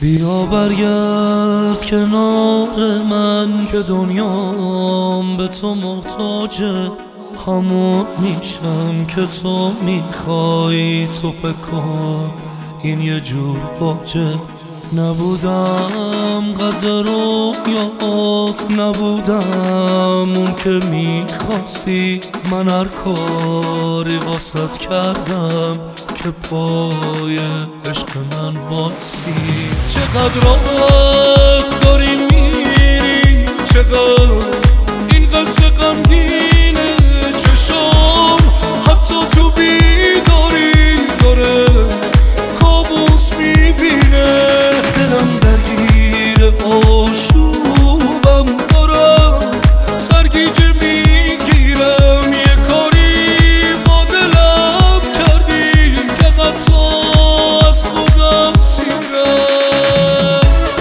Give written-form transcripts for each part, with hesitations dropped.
بیا برگرد کنار من که دنیام به تو محتاجه. همون میشم که تو میخوای. تو فکر کن این یه جور باجه. نبودم قد رویات، نبودم اون که میخواستی. من هر کاری واسط کردم که پای عشق من وایسی. چقدر راحت داری میری، چقدر این قصه غمگینه. چشم حتی تو بیداری داره کابوس میبینه. دلم درگیر آشوبم دارم، سرگیجه میگیرم. یه کاری با دلم کردی که حتی از خودم سیرم.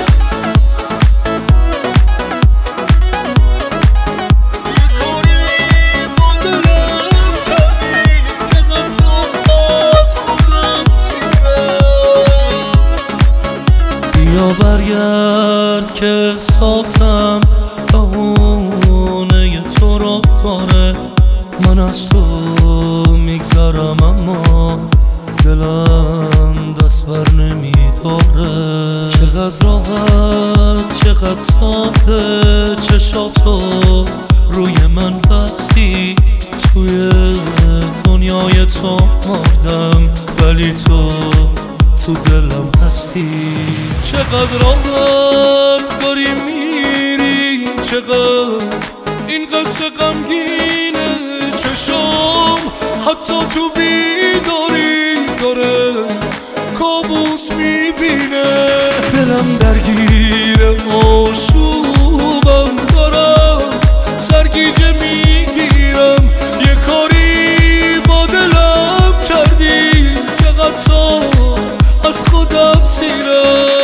یه کاری با دلم کردی که حتی از خودم سیرم. بیا برگرد که احساسم بهونه تو را داره. من از تو میگذرم اما دلم دست بر نمیداره. چقدر راحت، چقدر ساده چشاتو روی من بستی. توی دنیای تو مردم ولی تو دلم هستی. چقدر راحت داری میری، چقدر این قصه غمگینه. چشم حتی تو بیداری داره کابوس میبینه. دلم درگیر آشوبم دارم، سرگیجه میگیرم. یه کاری با دلم کردی که حتی از خودم سیرم.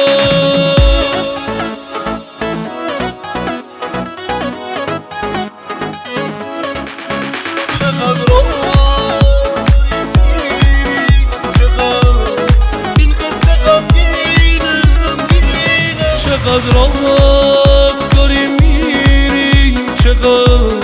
چقدر راحت میری، چقدر این قصه غمگینه. چقدر راحت داری میری، چقدر